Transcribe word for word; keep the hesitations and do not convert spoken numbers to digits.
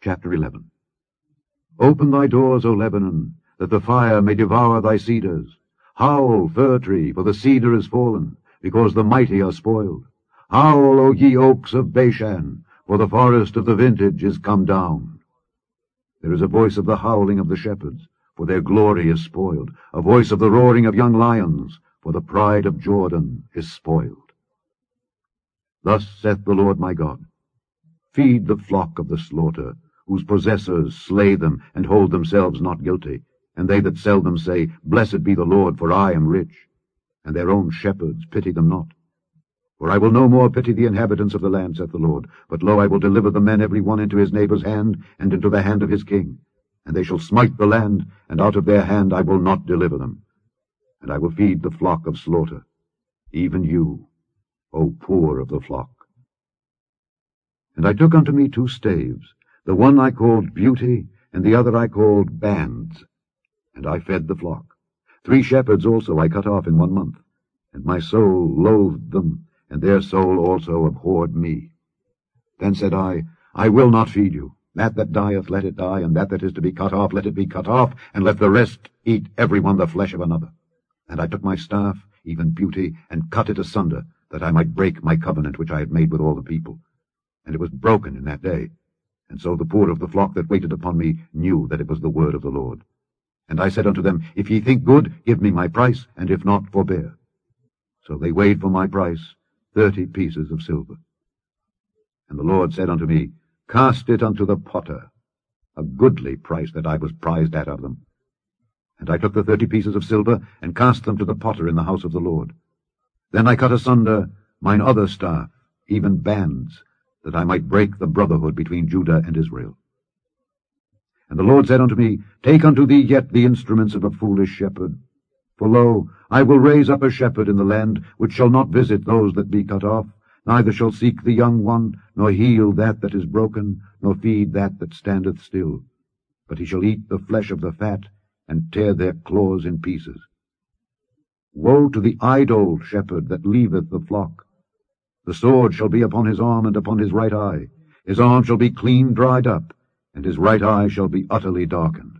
Chapter eleven. Open thy doors, O Lebanon, that the fire may devour thy cedars. Howl, fir tree, for the cedar is fallen, because the mighty are spoiled. Howl, O ye oaks of Bashan, for the forest of the vintage is come down. There is a voice of the howling of the shepherds, for their glory is spoiled, a voice of the roaring of young lions, for the pride of Jordan is spoiled. Thus saith the Lord my God, feed the flock of the slaughter, whose possessors slay them and hold themselves not guilty, and they that sell them say, Blessed be the Lord, for I am rich, and their own shepherds pity them not. For I will no more pity the inhabitants of the land, saith the Lord, but lo, I will deliver the men every one into his neighbour's hand, and into the hand of his king. And they shall smite the land, and out of their hand I will not deliver them. And I will feed the flock of slaughter, even you, O poor of the flock. And I took unto me two staves, the one I called Beauty, and the other I called Bands. And I fed the flock. Three shepherds also I cut off in one month, and my soul loathed them, and their soul also abhorred me. Then said I, I will not feed you. That that dieth, let it die, and that that is to be cut off, let it be cut off, and let the rest eat every one the flesh of another. And I took my staff, even Beauty, and cut it asunder, that I might break my covenant which I had made with all the people. And it was broken in that day. And so the poor of the flock that waited upon me knew that it was the word of the Lord. And I said unto them, If ye think good, give me my price, and if not, forbear. So they weighed for my price thirty pieces of silver. And the Lord said unto me, Cast it unto the potter, a goodly price that I was prized at of them. And I took the thirty pieces of silver, and cast them to the potter in the house of the Lord. Then I cut asunder mine other staff, even Bands, that I might break the brotherhood between Judah and Israel. And the Lord said unto me, Take unto thee yet the instruments of a foolish shepherd. For lo, I will raise up a shepherd in the land, which shall not visit those that be cut off, neither shall seek the young one, nor heal that that is broken, nor feed that that standeth still. But he shall eat the flesh of the fat, and tear their claws in pieces. Woe to the idle shepherd that leaveth the flock! The sword shall be upon his arm and upon his right eye. His arm shall be clean dried up, and his right eye shall be utterly darkened.